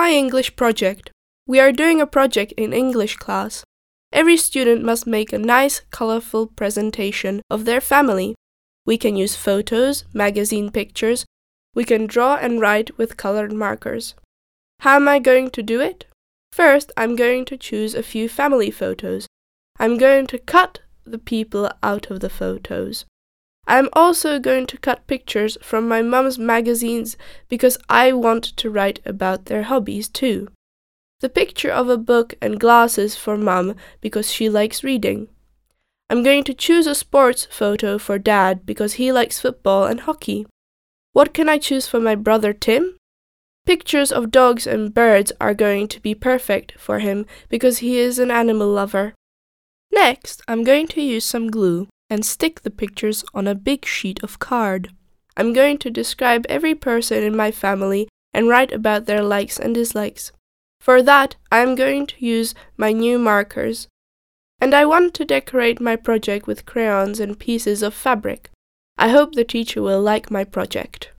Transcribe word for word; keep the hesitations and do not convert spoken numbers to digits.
my English project. We are doing a project in English class. Every student must make a nice, colorful presentation of their family. We can use photos, magazine pictures. We can draw and write with colored markers. How am I going to do it? First, I'm going to choose a few family photos. I'm going to cut the people out of the photos. I'm also going to cut pictures from my mom's magazines because I want to write about their hobbies too. The picture of a book and glasses for Mom because she likes reading. I'm going to choose a sports photo for Dad because he likes football and hockey. What can I choose for my brother Tim? Pictures of dogs and birds are going to be perfect for him because he is an animal lover. Next, I'm going to use some glue and stick the pictures on a big sheet of card. I'm going to describe every person in my family and write about their likes and dislikes. For that, I'm going to use my new markers. And I want to decorate my project with crayons and pieces of fabric. I hope the teacher will like my project.